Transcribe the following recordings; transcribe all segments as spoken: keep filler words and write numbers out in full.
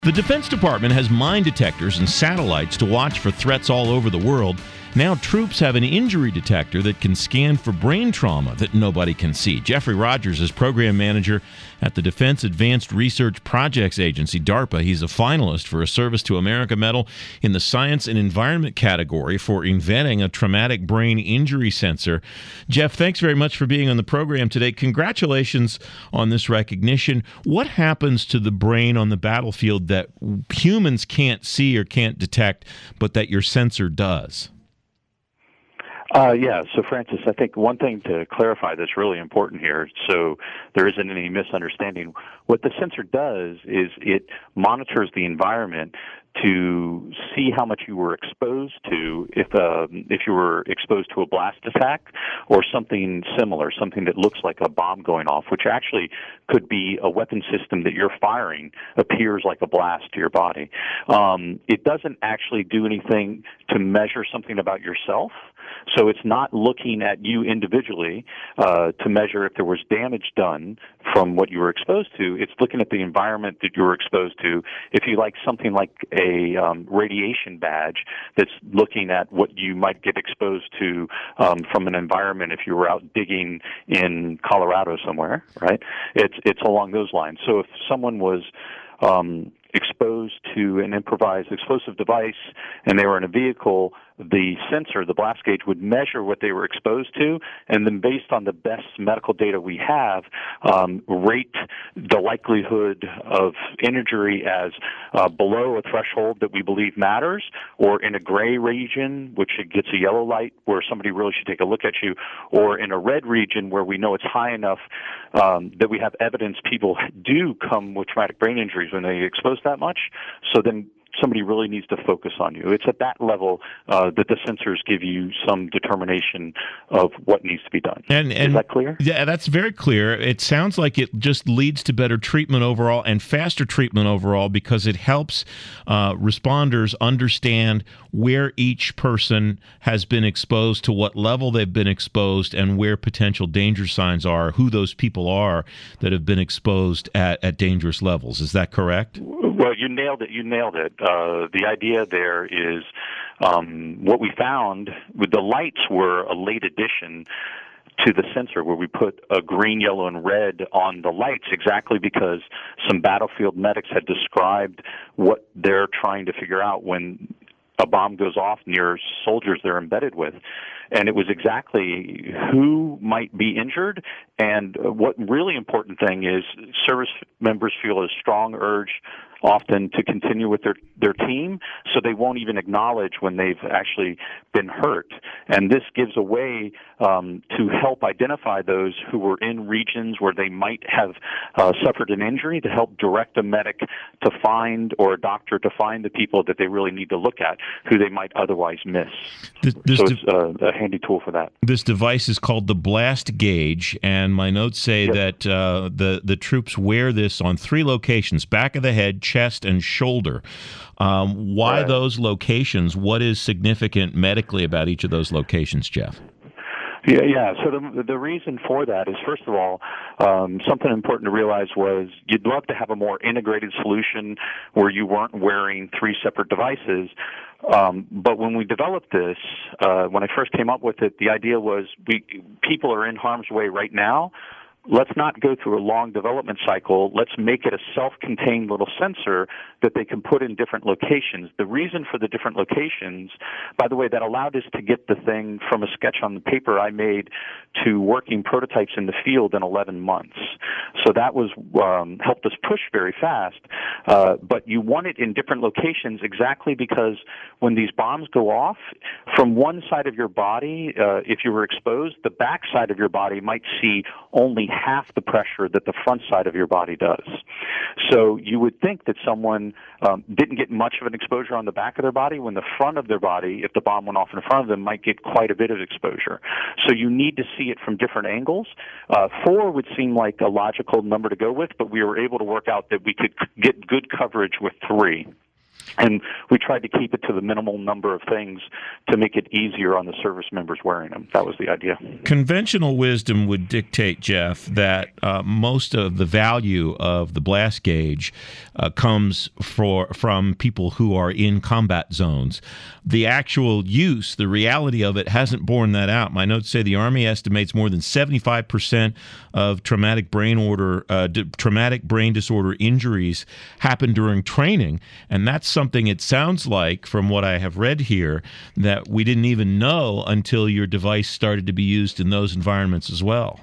The Defense Department has mine detectors and satellites to watch for threats all over the world. Now troops have an injury detector that can scan for brain trauma that nobody can see. Jeffrey Rogers is program manager at the Defense Advanced Research Projects Agency, DARPA. He's a finalist for a Service to America Medal in the Science and Environment category for inventing a traumatic brain injury sensor. Jeff, thanks very much for being on the program today. Congratulations on this recognition. What happens to the brain on the battlefield that humans can't see or can't detect, but that your sensor does? Uh, yeah, so Francis, I think one thing to clarify that's really important here, so there isn't any misunderstanding. What the sensor does is it monitors the environment to see how much you were exposed to if um, if you were exposed to a blast attack or something similar, something that looks like a bomb going off, which actually could be a weapon system that you're firing appears like a blast to your body. Um, it doesn't actually do anything to measure something about yourself. So it's not looking at you individually uh, to measure if there was damage done from what you were exposed to. It's looking at the environment that you were exposed to. If you like something like a um, radiation badge that's looking at what you might get exposed to um, from an environment if you were out digging in Colorado somewhere, right? It's it's along those lines. So if someone was um, exposed to an improvised explosive device and they were in a vehicle, the sensor, the blast gauge, would measure what they were exposed to, and then based on the best medical data we have, um, rate the likelihood of injury as uh, below a threshold that we believe matters, or in a gray region, which it gets a yellow light where somebody really should take a look at you, or in a red region where we know it's high enough um, that we have evidence people do come with traumatic brain injuries when they get exposed that much. So then somebody really needs to focus on you. It's at that level uh, that the sensors give you some determination of what needs to be done. And, and Is that clear? Yeah, that's very clear. It sounds like it just leads to better treatment overall and faster treatment overall because it helps uh, responders understand where each person has been exposed, to what level they've been exposed, and where potential danger signs are, who those people are that have been exposed at, at dangerous levels. Is that correct? Well, you nailed it. You nailed it. Uh, the idea there is um, what we found with the lights were a late addition to the sensor where we put a green, yellow, and red on the lights exactly because some battlefield medics had described what they're trying to figure out when a bomb goes off near soldiers they're embedded with. And it was exactly who might be injured. And what really important thing is service members feel a strong urge often to continue with their, their team, so they won't even acknowledge when they've actually been hurt. And this gives a way um, to help identify those who were in regions where they might have uh, suffered an injury, to help direct a medic to find, or a doctor to find the people that they really need to look at, who they might otherwise miss. This, this so it's uh, a handy tool for that. This device is called the Blast Gauge, and my notes say yep. that uh, the, the troops wear this on three locations: back of the head, chest, and shoulder. Um, why right. those locations? What is significant medically about each of those locations, Jeff? Yeah, yeah. So the the reason for that is, first of all, um, something important to realize was you'd love to have a more integrated solution where you weren't wearing three separate devices. Um, but when we developed this, uh, when I first came up with it, the idea was we people are in harm's way right now. Let's not go through a long development cycle. Let's make it a self-contained little sensor that they can put in different locations. The reason for the different locations, by the way, that allowed us to get the thing from a sketch on the paper I made to working prototypes in the field in eleven months. So that was um, helped us push very fast. Uh, but you want it in different locations exactly because when these bombs go off, from one side of your body, uh, if you were exposed, the back side of your body might see only half the pressure that the front side of your body does. So you would think that someone um, didn't get much of an exposure on the back of their body when the front of their body, if the bomb went off in front of them, might get quite a bit of exposure. So you need to see it from different angles. Uh, four would seem like a logical number to go with, but we were able to work out that we could get good coverage with three. And we tried to keep it to the minimal number of things to make it easier on the service members wearing them. That was the idea. Conventional wisdom would dictate, Jeff, that uh, most of the value of the blast gauge uh, comes for, from people who are in combat zones. The actual use, the reality of it, hasn't borne that out. My notes say the Army estimates more than seventy-five percent of traumatic brain order, uh, d- traumatic brain disorder injuries happen during training, and that's something it sounds like, from what I have read here, that we didn't even know until your device started to be used in those environments as well.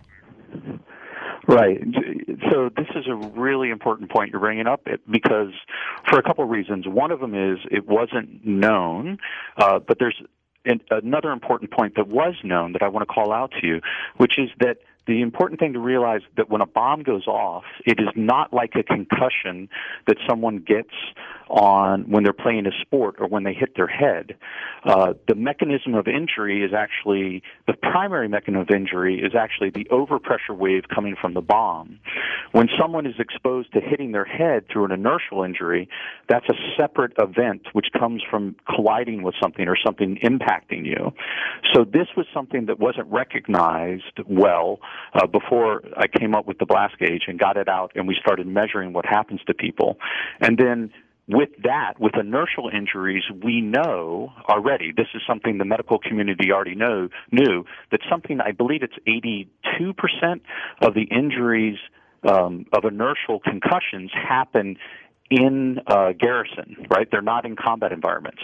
Right. So this is a really important point you're bringing up, because for a couple of reasons. One of them is it wasn't known, uh, but there's an, another important point that was known that I want to call out to you, which is that the important thing to realize that when a bomb goes off, it is not like a concussion that someone gets on when they're playing a sport or when they hit their head. Uh, the mechanism of injury is actually, the primary mechanism of injury is actually the overpressure wave coming from the bomb. When someone is exposed to hitting their head through an inertial injury, that's a separate event which comes from colliding with something or something impacting you. So this was something that wasn't recognized well Uh, before I came up with the blast gauge and got it out, and we started measuring what happens to people. And then with that, with inertial injuries, we know already, this is something the medical community already know, knew, that something, I believe it's eighty-two percent of the injuries um, of inertial concussions happen in uh, garrison, right? They're not in combat environments.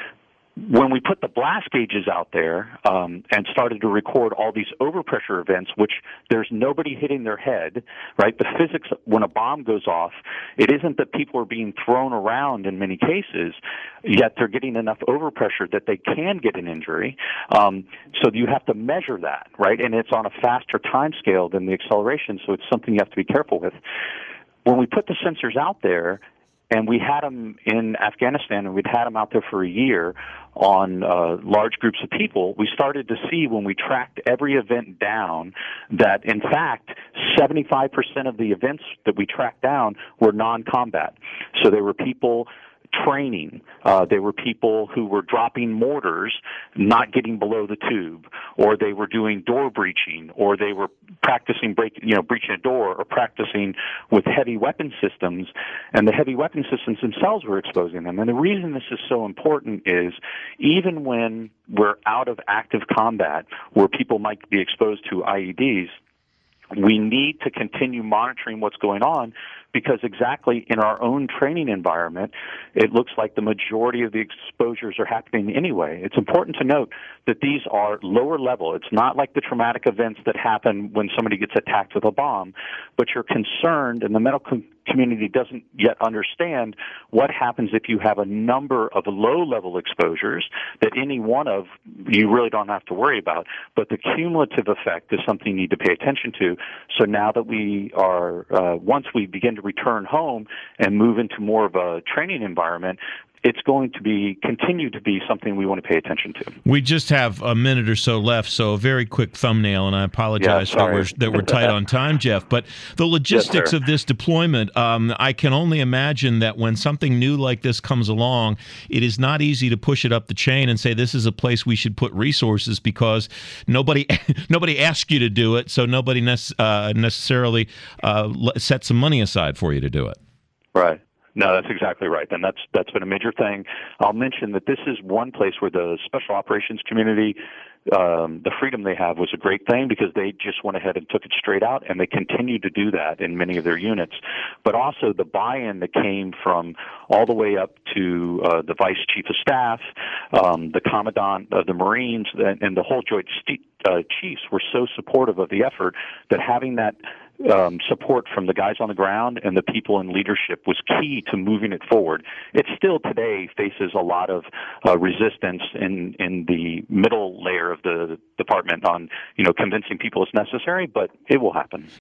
When we put the blast gauges out there um, and started to record all these overpressure events, which there's nobody hitting their head, right? The physics, when a bomb goes off, it isn't that people are being thrown around in many cases, yet they're getting enough overpressure that they can get an injury. Um, so you have to measure that, right? And it's on a faster time scale than the acceleration, so it's something you have to be careful with. When we put the sensors out there, and we had them in Afghanistan, and we'd had them out there for a year on uh, large groups of people, we started to see when we tracked every event down that, in fact, seventy-five percent of the events that we tracked down were non-combat. So there were people training. Uh, they were people who were dropping mortars, not getting below the tube, or they were doing door breaching, or they were practicing break, you know, breaching a door, or practicing with heavy weapon systems, and the heavy weapon systems themselves were exposing them. And the reason this is so important is even when we're out of active combat, where people might be exposed to I E Ds, we need to continue monitoring what's going on, because exactly in our own training environment, it looks like the majority of the exposures are happening anyway. It's important to note that these are lower level. It's not like the traumatic events that happen when somebody gets attacked with a bomb, but you're concerned, and the medical community doesn't yet understand what happens if you have a number of low-level exposures that any one of you really don't have to worry about. But the cumulative effect is something you need to pay attention to. So now that we are, uh, once we begin to return home and move into more of a training environment, it's going to be continue to be something we want to pay attention to. We just have a minute or so left, so a very quick thumbnail, and I apologize yeah, that we're that we're tight on time, Jeff. But the logistics yes, of this deployment, um, I can only imagine that when something new like this comes along, it is not easy to push it up the chain and say this is a place we should put resources, because nobody nobody asked you to do it, so nobody nec- uh, necessarily uh, set some money aside for you to do it. Right. No, that's exactly right, and that's that's been a major thing. I'll mention that this is one place where the special operations community, um, the freedom they have was a great thing, because they just went ahead and took it straight out, and they continue to do that in many of their units. But also the buy-in that came from all the way up to uh, the Vice Chief of Staff, um, the Commandant of the Marines, and, and the whole Joint St- uh, Chiefs were so supportive of the effort that having that Um, support from the guys on the ground and the people in leadership was key to moving it forward. It still today faces a lot of uh, resistance in, in the middle layer of the department on, you know, convincing people it's necessary, but it will happen.